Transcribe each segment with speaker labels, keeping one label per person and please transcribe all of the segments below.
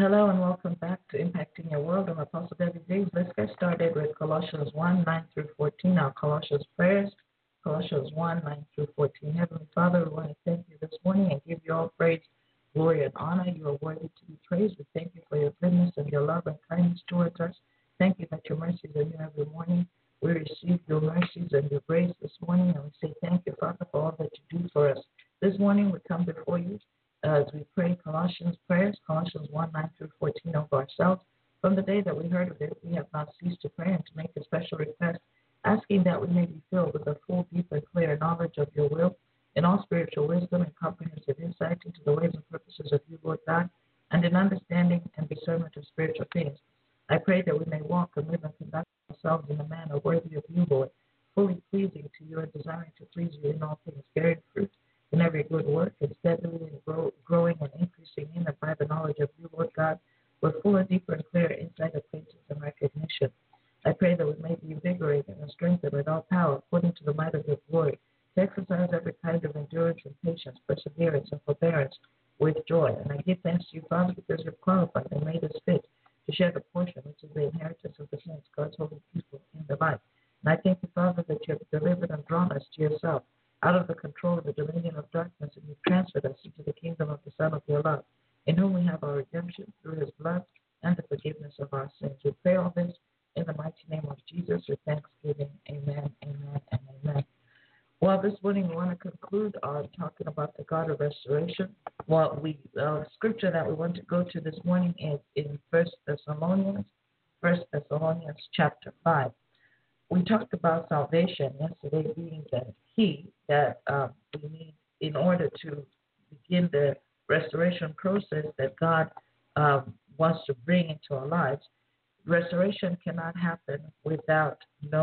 Speaker 1: Hello and welcome back to Impacting Your World. I'm Apostle Debbie Diggs. Let's get started with Colossians 1, 9 through 14, our Colossians prayers. Colossians 1, 9 through 14. Heavenly Father, we want to thank you this morning and give you all praise, glory, and honor. You are worthy to be praised. We thank you for your goodness and your love and kindness towards us. Thank you that your mercies are new every morning. We receive your mercies and your grace this morning, and we say thank you, Father, for all that you do for us. This morning we come before you as we pray Colossians prayers, Colossians 1, 9 through 14 over ourselves. From the day that we heard of it, we have not ceased to pray and to make a special request, asking that we may be filled with a full, deep, and clear knowledge of your will, in all spiritual wisdom and comprehensive insight into the ways and purposes of you, Lord God, and in understanding and discernment of spiritual things. I pray that we may walk and live and conduct ourselves in a manner worthy of you, Lord, fully pleasing to you and desiring to please you in all things, bearing fruit in every good work, and steadily and growing and increasing in and by the knowledge of you, Lord God, with fuller, deeper, and clearer insight, acquaintance, and recognition. I pray that we may be invigorated and strengthened with all power, according to the might of your glory, to exercise every kind of endurance and patience, perseverance, and forbearance with joy. And I give thanks to you, Father, because you've qualified and made us fit to share the portion, which is the inheritance of the saints, God's holy people in the light. And I thank you, Father, that you have delivered and drawn us to yourself, out of the control of the dominion of darkness, and you transferred us into the kingdom of the Son of your love, in whom we have our redemption through his blood and the forgiveness of our sins. We pray all this in the mighty name of Jesus with thanksgiving. Amen, amen, and amen. Well, this morning we want to conclude on talking about the God of restoration. Scripture that we want to go to this morning is in 1 Thessalonians chapter 5. We talked about salvation yesterday being the key that we need in order to begin the restoration process that God wants to bring into our lives. Restoration cannot happen without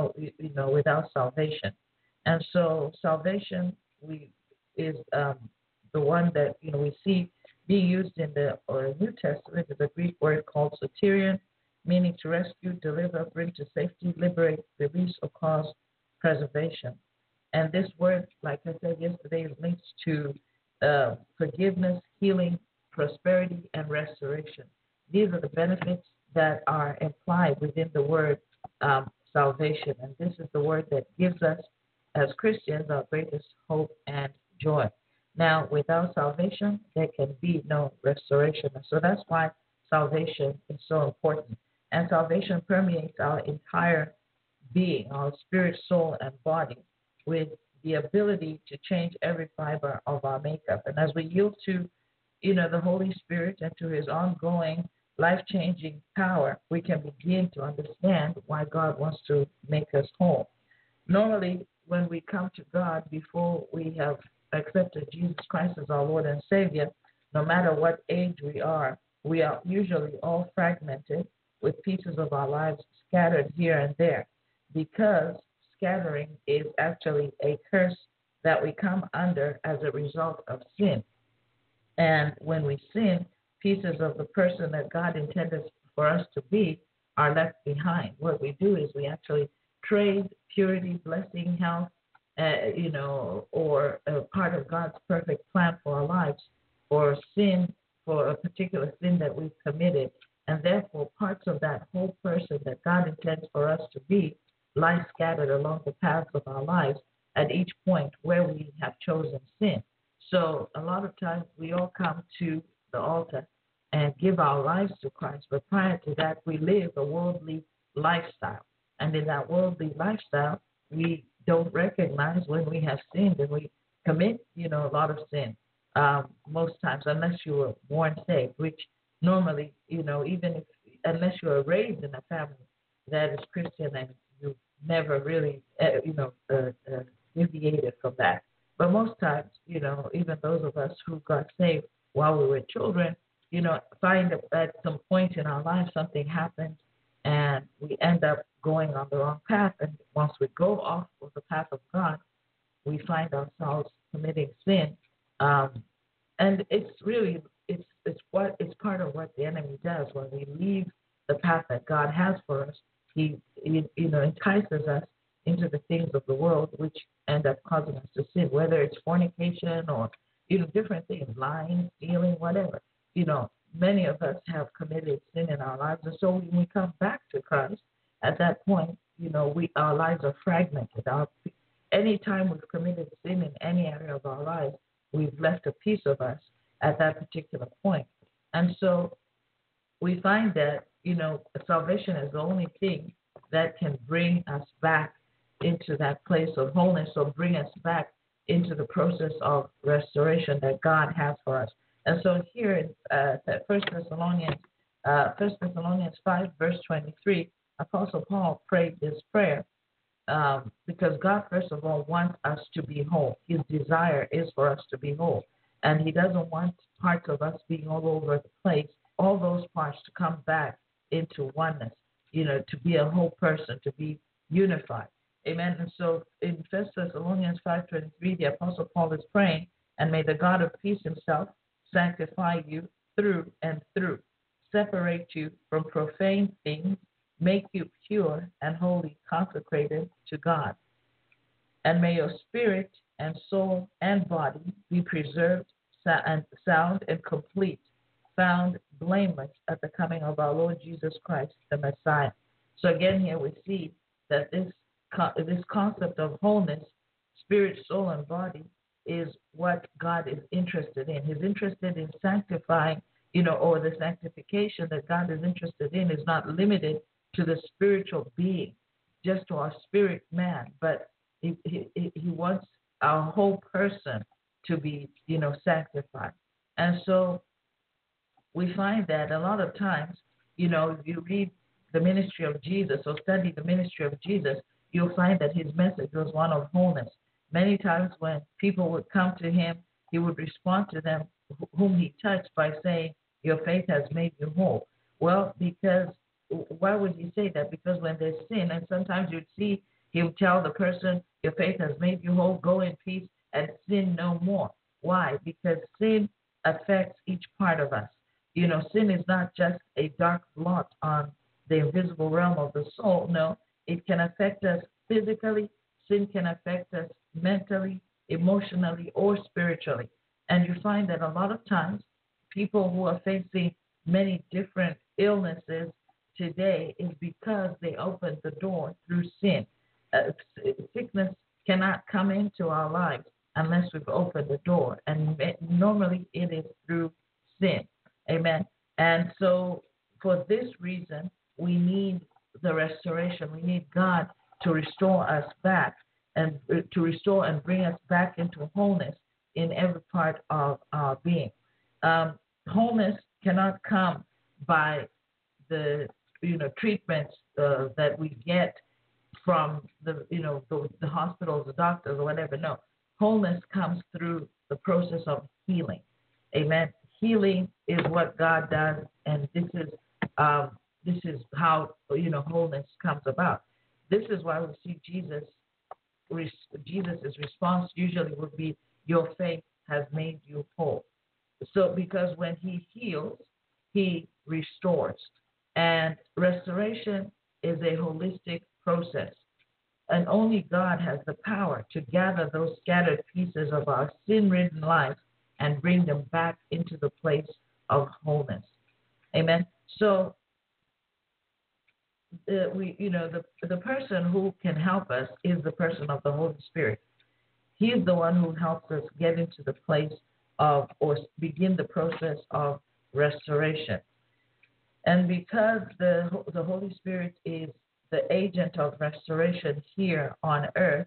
Speaker 1: salvation, and so salvation is the one that we see being used in the New Testament is a Greek word called soterion, meaning to rescue, deliver, bring to safety, liberate, release, or cause preservation. And this word, like I said yesterday, is linked to forgiveness, healing, prosperity, and restoration. These are the benefits that are implied within the word salvation. And this is the word that gives us, as Christians, our greatest hope and joy. Now, without salvation, there can be no restoration. And so that's why salvation is so important. And salvation permeates our entire being, our spirit, soul, and body, with the ability to change every fiber of our makeup. And as we yield to, the Holy Spirit and to his ongoing life-changing power, we can begin to understand why God wants to make us whole. Normally, when we come to God before we have accepted Jesus Christ as our Lord and Savior, no matter what age we are usually all fragmented, with pieces of our lives scattered here and there, because scattering is actually a curse that we come under as a result of sin. And when we sin, pieces of the person that God intended for us to be are left behind. What we do is we actually trade purity, blessing, health, or a part of God's perfect plan for our lives for sin, for a particular sin that we've committed. And therefore, parts of that whole person that God intends for us to be lie scattered along the paths of our lives at each point where we have chosen sin. So a lot of times we all come to the altar and give our lives to Christ. But prior to that, we live a worldly lifestyle. And in that worldly lifestyle, we don't recognize when we have sinned, and we commit, a lot of sin most times, unless you were born saved, which normally, unless you were raised in a family that is Christian and you never really, deviated from that. But most times, even those of us who got saved while we were children, find that at some point in our life something happens and we end up going on the wrong path. And once we go off of the path of God, we find ourselves committing sin. And it's really, it's part of what the enemy does. When we leave the path that God has for us, he entices us into the things of the world, which end up causing us to sin, whether it's fornication or different things, lying, stealing, whatever. many of us have committed sin in our lives. And so when we come back to Christ, at that point, our lives are fragmented. Anytime we've committed sin in any area of our lives, we've left a piece of us at that particular point. And so we find that, salvation is the only thing that can bring us back into that place of wholeness, or bring us back into the process of restoration that God has for us. And so here in 1 Thessalonians 5, verse 23, Apostle Paul prayed this prayer because God, first of all, wants us to be whole. His desire is for us to be whole. And he doesn't want parts of us being all over the place, all those parts to come back into oneness, to be a whole person, to be unified. Amen. And so in 1 Thessalonians 5:23, the Apostle Paul is praying, and may the God of peace himself sanctify you through and through, separate you from profane things, make you pure and wholly consecrated to God. And may your spirit and soul and body be preserved and sound and complete, found blameless at the coming of our Lord Jesus Christ, the Messiah. So again, here we see that this concept of wholeness, spirit, soul, and body, is what God is interested in. He's interested in sanctifying, or the sanctification that God is interested in is not limited to the spiritual being, just to our spirit man, but he wants our whole person to be, sanctified. And so we find that a lot of times, if you read the ministry of Jesus or study the ministry of Jesus, you'll find that his message was one of wholeness. Many times when people would come to him, he would respond to them whom he touched by saying, your faith has made you whole. Well, why would he say that? Because when there's sin, and sometimes you'd see he would tell the person, your faith has made you whole, go in peace and sin no more. Why? Because sin affects each part of us. Sin is not just a dark blot on the invisible realm of the soul. No, it can affect us physically. Sin can affect us mentally, emotionally, or spiritually. And you find that a lot of times people who are facing many different illnesses today is because they opened the door through sin. Sickness cannot come into our lives unless we've opened the door. And normally it is through sin. Amen. And so for this reason, we need the restoration. We need God to restore us back and to restore and bring us back into wholeness in every part of our being. Wholeness cannot come by the treatments that we get from the hospitals, the doctors, or whatever. No, wholeness comes through the process of healing. Amen. Healing is what God does, and this is how wholeness comes about. This is why we see Jesus's response usually would be, "Your faith has made you whole." So, because when He heals, He restores, and restoration is a holistic process, and only God has the power to gather those scattered pieces of our sin-ridden life and bring them back into the place of wholeness. Amen. So, the person who can help us is the person of the Holy Spirit. He is the one who helps us get into the place of, or begin the process of restoration. And because the Holy Spirit is the agent of restoration here on earth,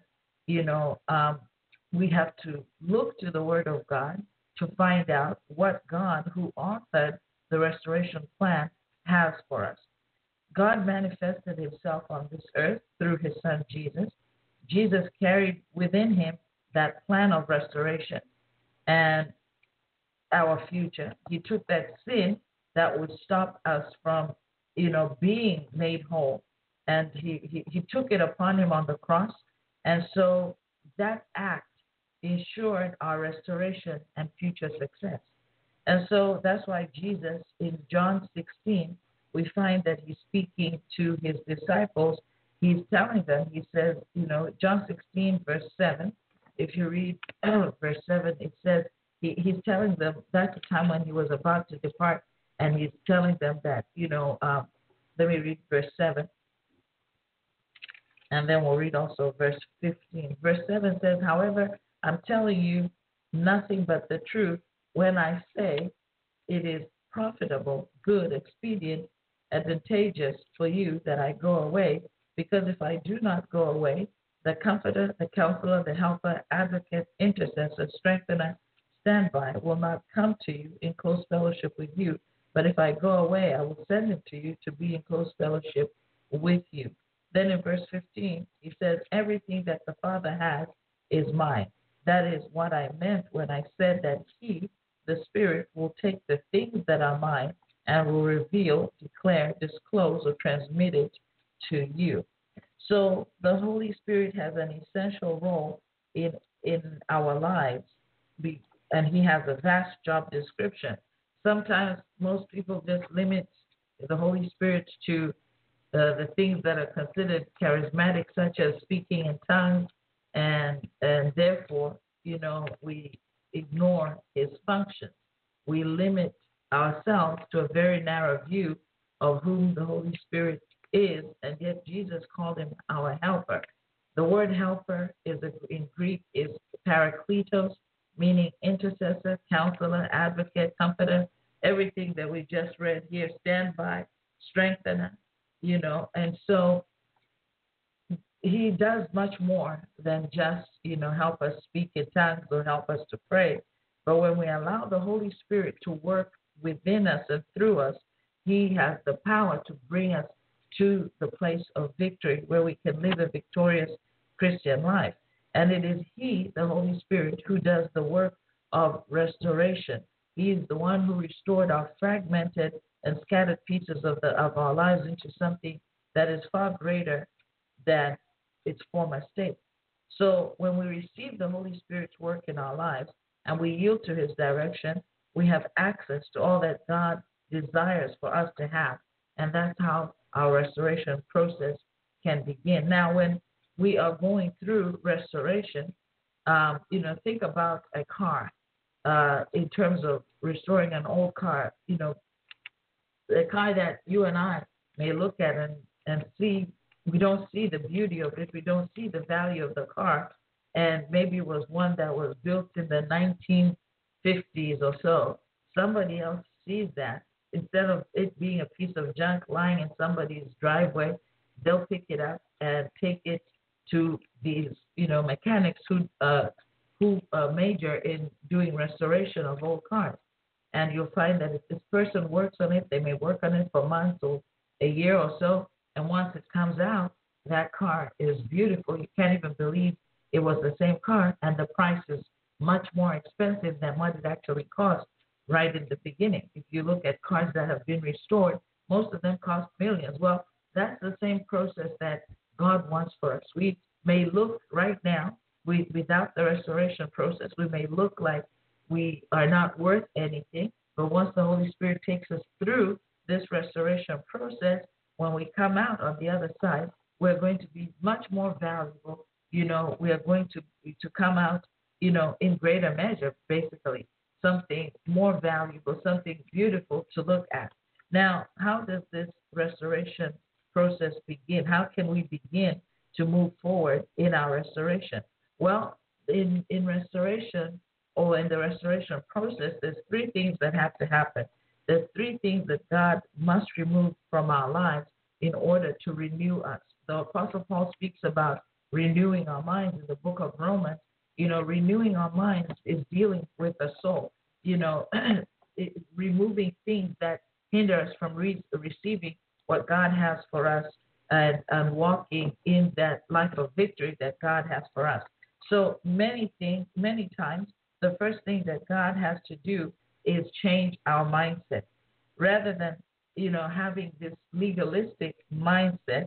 Speaker 1: we have to look to the Word of God to find out what God, who authored the restoration plan, has for us. God manifested Himself on this earth through His Son Jesus. Jesus carried within Him that plan of restoration and our future. He took that sin that would stop us from, being made whole, and he took it upon Him on the cross. And so that act ensured our restoration and future success. And so that's why Jesus, in John 16, we find that He's speaking to His disciples. He's telling them, He says, John 16, verse 7, if you read verse 7, it says, He's telling them that's the time when He was about to depart. And he's telling them that, let me read verse 7, and then we'll read also verse 15. Verse 7 says, however, I'm telling you nothing but the truth when I say it is profitable, good, expedient, advantageous for you that I go away, because if I do not go away, the Comforter, the Counselor, the Helper, Advocate, Intercessor, Strengthener, Standby will not come to you in close fellowship with you. But if I go away, I will send him to you to be in close fellowship with you. Then in verse 15, he says, everything that the Father has is mine. That is what I meant when I said that he, the Spirit, will take the things that are mine and will reveal, declare, disclose, or transmit it to you. So the Holy Spirit has an essential role in our lives, and he has a vast job description. Sometimes most people just limit the Holy Spirit to the things that are considered charismatic, such as speaking in tongues, and therefore, we ignore his functions. We limit ourselves to a very narrow view of whom the Holy Spirit is, and yet Jesus called him our helper. The word helper in Greek is parakletos, meaning intercessor, counselor, advocate, comforter, everything that we just read here, standby, strengthener, and so he does much more than just, help us speak in tongues or help us to pray. But when we allow the Holy Spirit to work within us and through us, he has the power to bring us to the place of victory where we can live a victorious Christian life. And it is he, the Holy Spirit, who does the work of restoration. He is the one who restored our fragmented and scattered pieces of our lives into something that is far greater than its former state. So when we receive the Holy Spirit's work in our lives and we yield to his direction, we have access to all that God desires for us to have. And that's how our restoration process can begin. Now, when we are going through restoration, think about a car in terms of restoring an old car. The car that you and I may look at and see, we don't see the beauty of it. We don't see the value of the car. And maybe it was one that was built in the 1950s or so. Somebody else sees that. Instead of it being a piece of junk lying in somebody's driveway, they'll pick it up and take it to these, mechanics who major in doing restoration of old cars. And you'll find that if this person works on it, they may work on it for months or a year or so. And once it comes out, that car is beautiful. You can't even believe it was the same car, and the price is much more expensive than what it actually cost right in the beginning. If you look at cars that have been restored, most of them cost millions. Well, that's the same process that God wants for us. We may look right now, without the restoration process, we may look like we are not worth anything, but once the Holy Spirit takes us through this restoration process, when we come out on the other side, we're going to be much more valuable. We are going to come out, in greater measure, basically, something more valuable, something beautiful to look at. Now, how does this restoration process begin? How can we begin to move forward in our restoration? Well, in restoration, or in the restoration process, there's three things that have to happen. There's three things that God must remove from our lives in order to renew us. The Apostle Paul speaks about renewing our minds in the book of Romans. Renewing our minds is dealing with the soul, removing things that hinder us from receiving what God has for us and walking in that life of victory that God has for us. So many times, the first thing that God has to do is change our mindset. Rather than, having this legalistic mindset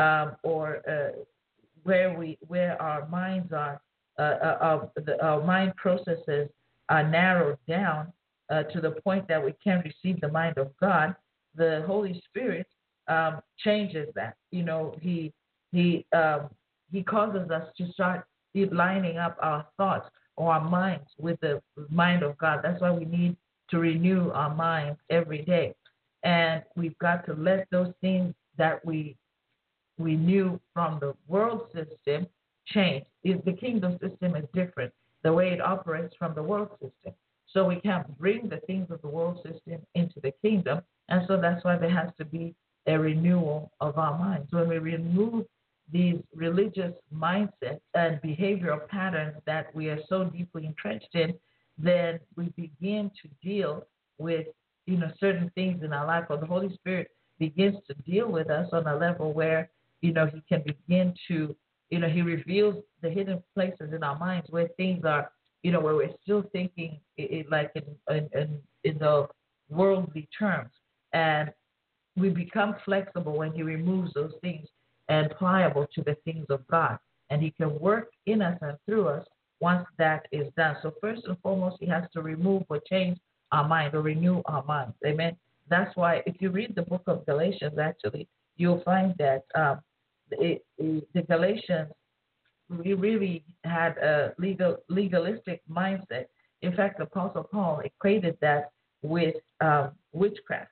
Speaker 1: where our minds are, our mind processes are narrowed down to the point that we can't receive the mind of God, the Holy Spirit changes that. He causes us to start lining up our thoughts or our minds with the mind of God. That's why we need to renew our minds every day. And we've got to let those things that we knew from the world system change. If the kingdom system is different, the way it operates from the world system. So we can't bring the things of the world system into the kingdom. And so that's why there has to be a renewal of our minds. When we remove these religious mindsets and behavioral patterns that we are so deeply entrenched in, then we begin to deal with certain things in our life, or the Holy Spirit begins to deal with us on a level where he can begin to he reveals the hidden places in our minds where things are where we're still thinking like in the worldly terms, and we become flexible when he removes those things and pliable to the things of God. And he can work in us and through us once that is done. So first and foremost, he has to remove or change our mind or renew our minds. Amen. That's why if you read the book of Galatians, actually, you'll find that the Galatians really had a legalistic mindset. In fact, the Apostle Paul equated that with witchcraft.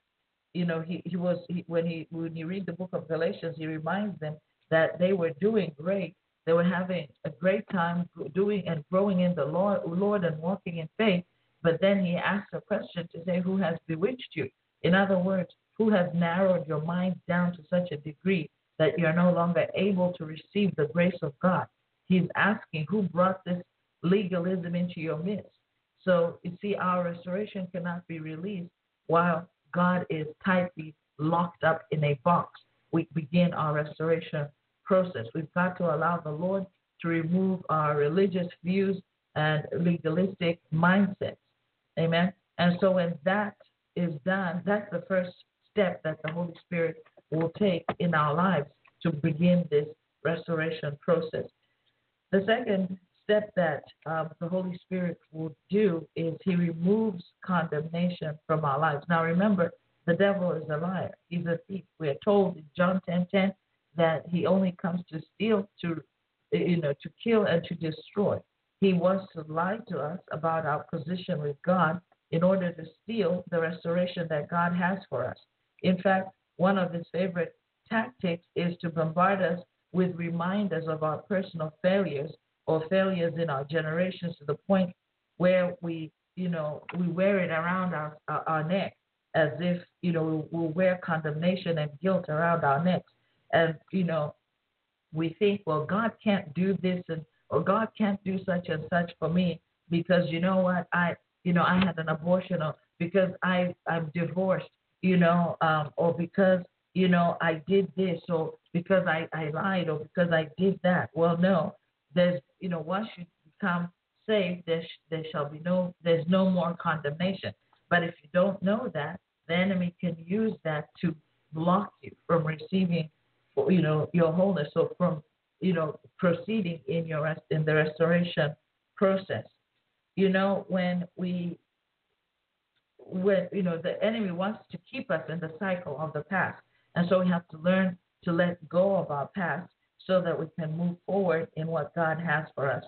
Speaker 1: When you read the book of Galatians, he reminds them that they were doing great. They were having a great time doing and growing in the Lord and walking in faith. But then he asks a question to say, who has bewitched you? In other words, who has narrowed your mind down to such a degree that you're no longer able to receive the grace of God? He's asking, who brought this legalism into your midst? So, you see, our restoration cannot be released while God is tightly locked up in a box. We begin our restoration process. We've got to allow the Lord to remove our religious views and legalistic mindsets. Amen. And so when that is done, that's the first step that the Holy Spirit will take in our lives to begin this restoration process. The second step that the Holy Spirit will do is he removes condemnation from our lives. Now remember, the devil is a liar. He's a thief. We are told in John 10:10 that he only comes to steal, to kill and to destroy. He wants to lie to us about our position with God in order to steal the restoration that God has for us. In fact, one of his favorite tactics is to bombard us with reminders of our personal failures or failures in our generations, to the point where we wear it around our neck, as if we'll wear condemnation and guilt around our necks. And we think, well, God can't do this, or God can't do such and such for me because I had an abortion, or because I'm divorced, or because I did this, or because I lied, or because I did that. Well, no, there's once you become saved, there's no more condemnation. But if you don't know that, the enemy can use that to block you from receiving your wholeness, so from proceeding in the restoration process. When the enemy wants to keep us in the cycle of the past, and so we have to learn to let go of our past so that we can move forward in what God has for us.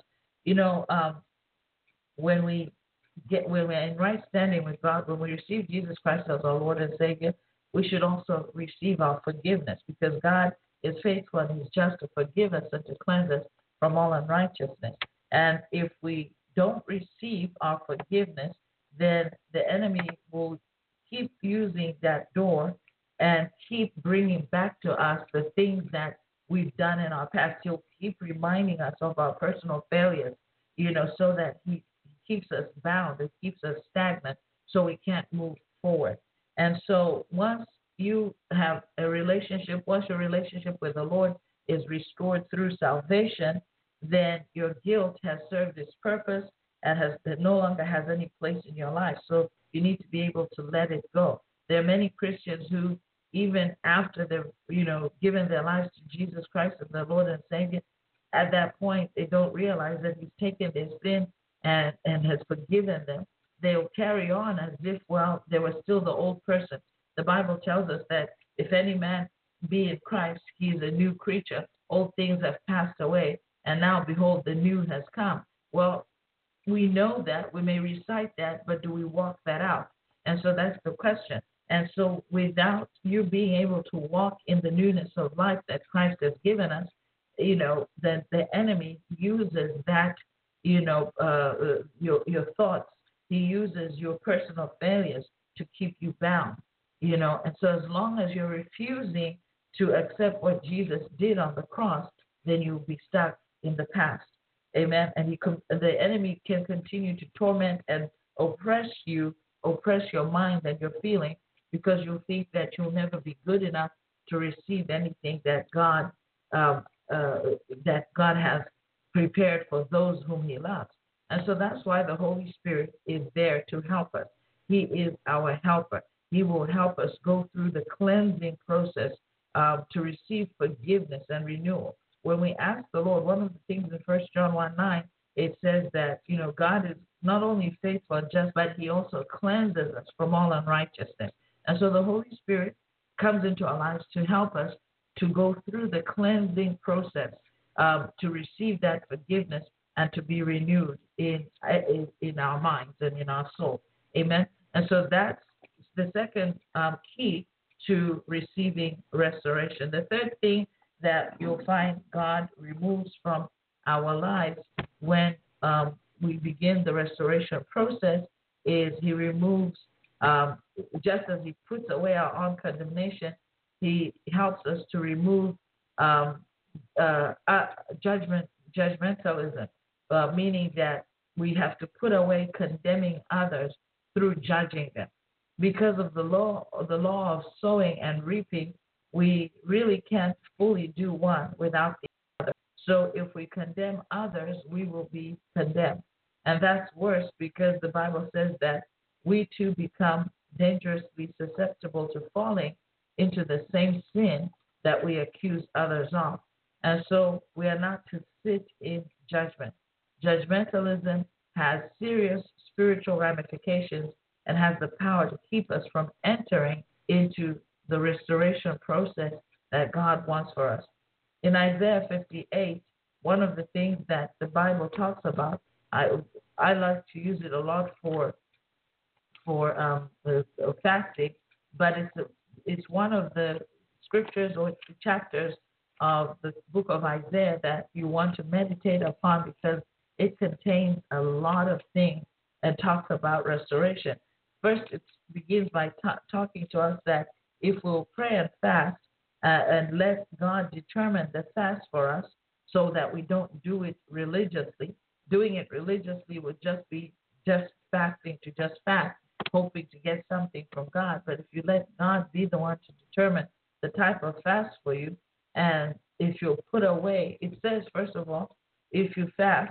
Speaker 1: When we're in right standing with God, when we receive Jesus Christ as our Lord and Savior, we should also receive our forgiveness, because God is faithful and he's just to forgive us and to cleanse us from all unrighteousness. And if we don't receive our forgiveness, then the enemy will keep using that door and keep bringing back to us the things that we've done in our past. He'll keep reminding us of our personal failures, so that he keeps us bound and keeps us stagnant, so we can't move forward. And so once your relationship with the Lord is restored through salvation, then your guilt has served its purpose and it no longer has any place in your life. So you need to be able to let it go. There are many Christians who, even after they've given their lives to Jesus Christ as their Lord and Savior, at that point they don't realize that he's taken their sin and has forgiven them. They'll carry on as if, they were still the old person. The Bible tells us that if any man be in Christ, he is a new creature. Old things have passed away, and now, behold, the new has come. Well, we know that. We may recite that, but do we walk that out? And so that's the question. And so without you being able to walk in the newness of life that Christ has given us, then the enemy uses that, your thoughts. He uses your personal failures to keep you bound, And so as long as you're refusing to accept what Jesus did on the cross, then you'll be stuck in the past. Amen. And the enemy can continue to torment and oppress your mind and your feeling, because you'll think that you'll never be good enough to receive anything that God has prepared for those whom He loves. And so that's why the Holy Spirit is there to help us. He is our helper. He will help us go through the cleansing process to receive forgiveness and renewal. When we ask the Lord, one of the things in 1 John 1:9, it says that, God is not only faithful and just, but He also cleanses us from all unrighteousness. And so the Holy Spirit comes into our lives to help us to go through the cleansing process, to receive that forgiveness and to be renewed in our minds and in our soul. Amen. And so that's the second key to receiving restoration. The third thing that you'll find God removes from our lives when we begin the restoration process is He removes, just as He puts away our own condemnation, He helps us to remove judgmentalism, meaning that we have to put away condemning others through judging them. Because of the law of sowing and reaping, we really can't fully do one without the other. So if we condemn others, we will be condemned. And that's worse, because the Bible says that we too become dangerously susceptible to falling into the same sin that we accuse others of. And so we are not to sit in judgment. Judgmentalism has serious spiritual ramifications and has the power to keep us from entering into the restoration process that God wants for us. In Isaiah 58, one of the things that the Bible talks about, I like to use it a lot for fasting, but it's one of the scriptures or the chapters of the book of Isaiah that you want to meditate upon, because it contains a lot of things and talks about restoration. First, it begins by talking to us that if we'll pray and fast and let God determine the fast for us, so that we don't do it religiously. Doing it religiously would just be just fasting to just fast, hoping to get something from God. But if you let God be the one to determine the type of fast for you, and if you'll put away, it says, first of all, if you fast,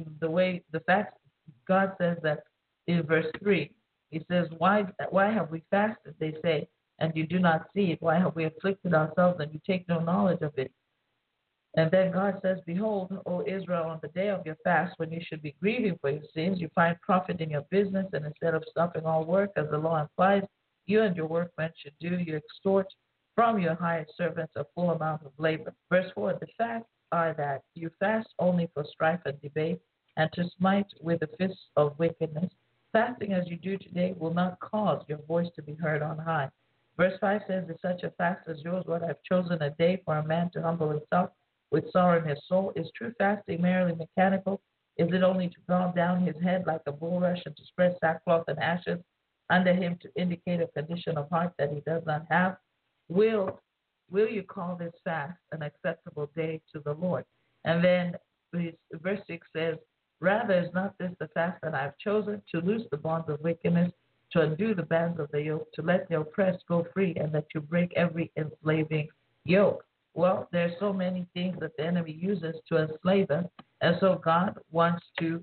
Speaker 1: the fast, God says that in verse 3, He says, why have we fasted, they say, and you do not see it? Why have we afflicted ourselves and you take no knowledge of it? And then God says, behold, O Israel, on the day of your fast, when you should be grieving for your sins, you find profit in your business, and instead of stopping all work, as the law implies, you and your workmen should do, you extort from your hired servants a full amount of labor. Verse 4, the facts are that you fast only for strife and debate, and to smite with the fists of wickedness. Fasting as you do today will not cause your voice to be heard on high. Verse 5 says, is such a fast as yours what I have chosen a day for a man to humble himself with sorrow in his soul? Is true fasting merely mechanical? Is it only to bow down his head like a bulrush and to spread sackcloth and ashes under him to indicate a condition of heart that he does not have? Will you call this fast an acceptable day to the Lord? And then verse 6 says, rather is not this the fast that I have chosen, to loose the bonds of wickedness, to undo the bands of the yoke, to let the oppressed go free, and that you break every enslaving yoke? Well, there's so many things that the enemy uses to enslave us, and so God wants to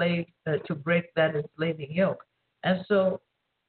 Speaker 1: break that enslaving yoke. And so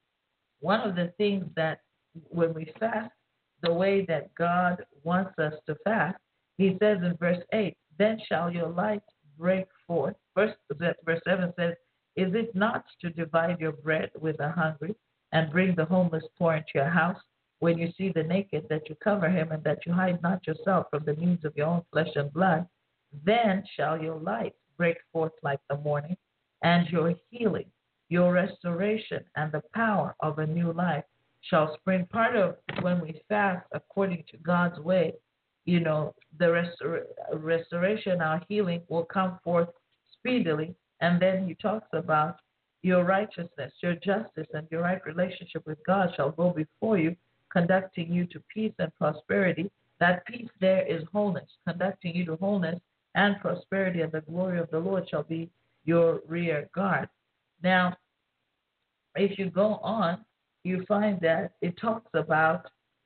Speaker 1: one of the things that when we fast, the way that God wants us to fast, He says in verse 8, then shall your light break forth. Verse 7 says, is it not to divide your bread with the hungry and bring the homeless poor into your house? When you see the naked, that you cover him, and that you hide not yourself from the needs of your own flesh and blood, then shall your light break forth like the morning, and your healing your restoration and the power of a new life shall spring. Part of when we fast according to God's way, the restoration, our healing will come forth speedily. And then he talks about your righteousness, your justice, and your right relationship with God shall go before you, conducting you to peace and prosperity. That peace there is wholeness, conducting you to wholeness and prosperity, and the glory of the Lord shall be your rear guard. Now, if you go on, you find that it talks about,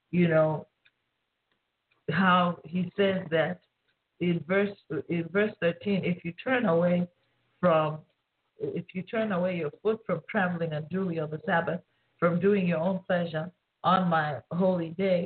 Speaker 1: how he says that in verse 13, if you turn away your foot from traveling unduly on the Sabbath, from doing your own pleasure on my holy day,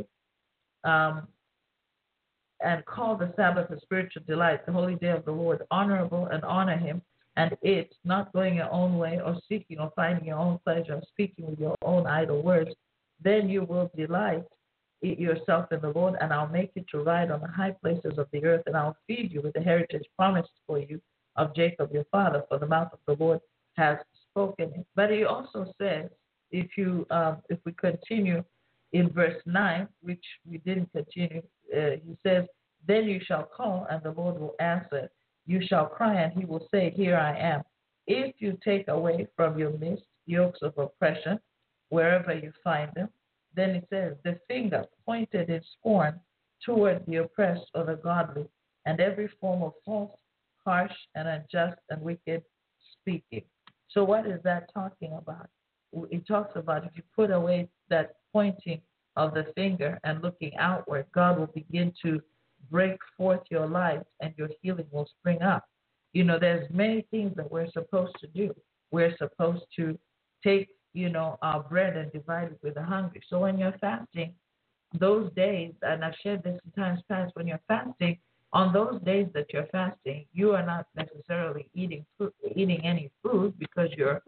Speaker 1: and call the Sabbath a spiritual delight, the holy day of the Lord honorable, and honor him, and it, not going your own way, or seeking or finding your own pleasure, or speaking with your own idle words, then you will delight yourself in the Lord, and I'll make you to ride on the high places of the earth, and I'll feed you with the heritage promised for you of Jacob your father, for the mouth of the Lord has spoken it. But he also says, if we continue in verse 9, which we didn't continue, he says, then you shall call, and the Lord will answer. You shall cry, and he will say, here I am. If you take away from your midst yokes of oppression, wherever you find them, then it says, the finger pointed in scorn toward the oppressed or the godly, and every form of false, harsh, and unjust, and wicked speaking. So what is that talking about? It talks about if you put away that pointing of the finger and looking outward, God will begin to break forth your life, and your healing will spring up. There's many things that we're supposed to do. We're supposed to take, our bread and divide it with the hungry. So when you're fasting, those days, and I've shared this in times past, when you're fasting, on those days that you're fasting, you are not necessarily eating any food, because you're,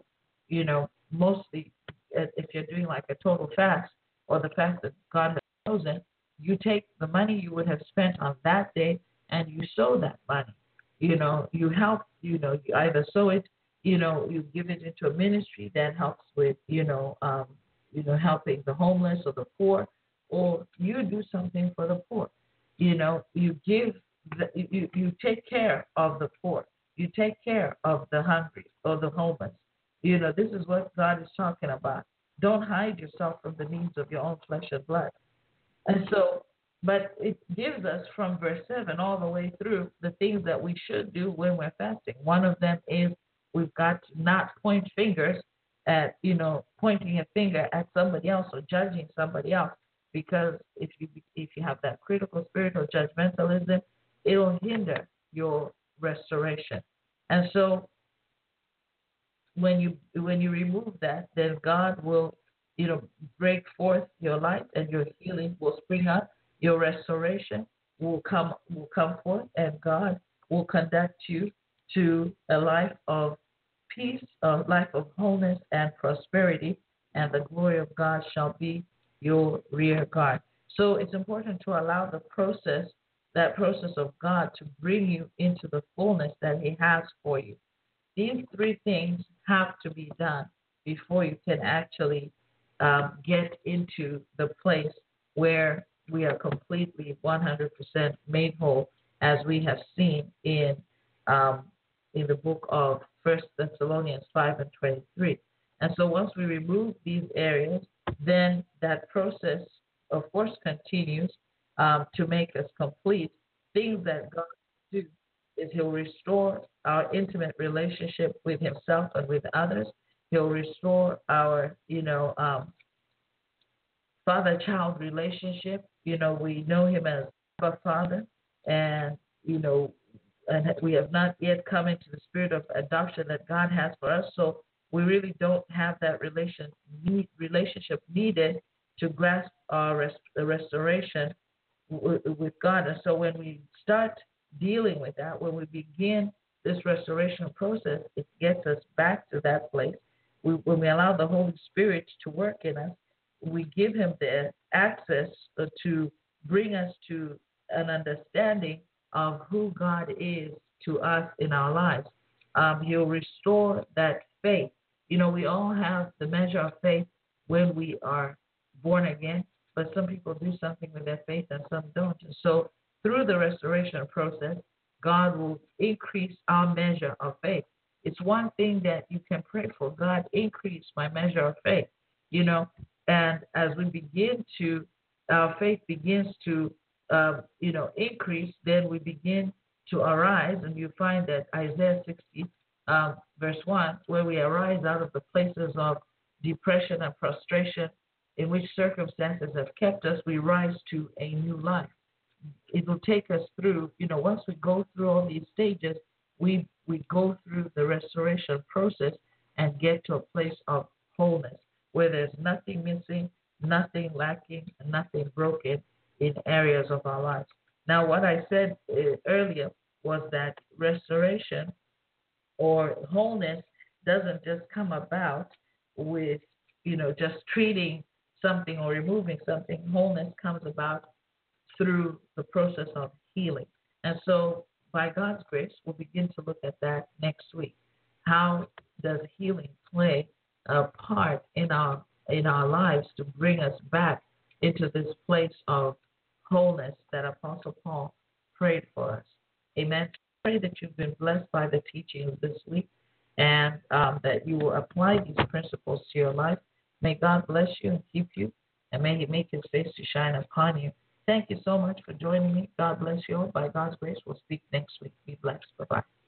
Speaker 1: mostly, if you're doing like a total fast or the fast that God has chosen, you take the money you would have spent on that day and you sow that money. You help, you either sow it, you give it into a ministry that helps with, helping the homeless or the poor, or you do something for the poor. You give, you take care of the poor. You take care of the hungry or the homeless. This is what God is talking about. Don't hide yourself from the needs of your own flesh and blood. And so, but it gives us from verse 7 all the way through the things that we should do when we're fasting. One of them is we've got to not point fingers at, pointing a finger at somebody else or judging somebody else, because if you have that critical spirit or judgmentalism, it'll hinder your restoration. And so when you remove that, then God will, break forth your life, and your healing will spring up. Your restoration will come forth, and God will conduct you to a life of peace, a life of wholeness and prosperity, and the glory of God shall be your rear guard. So it's important to allow that process of God to bring you into the fullness that He has for you. These three things have to be done before you can actually get into the place where we are completely 100% made whole, as we have seen in the book of 1 Thessalonians 5 and 23. And so once we remove these areas, then that process, of course, continues to make us complete. Things that God will do is He'll restore our intimate relationship with Himself and with others. He'll restore our, father-child relationship. We know Him as Abba Father, and, and we have not yet come into the spirit of adoption that God has for us. So we really don't have that relationship needed to grasp the restoration with God. And so when we start dealing with that, when we begin this restoration process, it gets us back to that place. When we allow the Holy Spirit to work in us, we give Him the access to bring us to an understanding of who God is to us in our lives. He'll restore that faith We all have the measure of faith when we are born again, but some people do something with their faith and some don't. And so through the restoration process, God will increase our measure of faith. It's one thing that you can pray for. God, increase my measure of faith, and as we begin to, our faith begins to, increase, then we begin to arise. And you find that Isaiah 60, verse 1, where we arise out of the places of depression and frustration in which circumstances have kept us, we rise to a new life. It will take us through, once we go through all these stages, we go through the restoration process and get to a place of wholeness where there's nothing missing, nothing lacking, and nothing broken in areas of our lives. Now, what I said earlier was that restoration or wholeness doesn't just come about with, just treating something or removing something. Wholeness comes about through the process of healing. And so, by God's grace, we'll begin to look at that next week. How does healing play a part in our lives to bring us back into this place of wholeness that Apostle Paul prayed for us? Amen. Pray that you've been blessed by the teaching of this week and that you will apply these principles to your life. May God bless you and keep you, and may He make His face to shine upon you. Thank you so much for joining me. God bless you all. By God's grace, we'll speak next week. Be blessed. Bye-bye.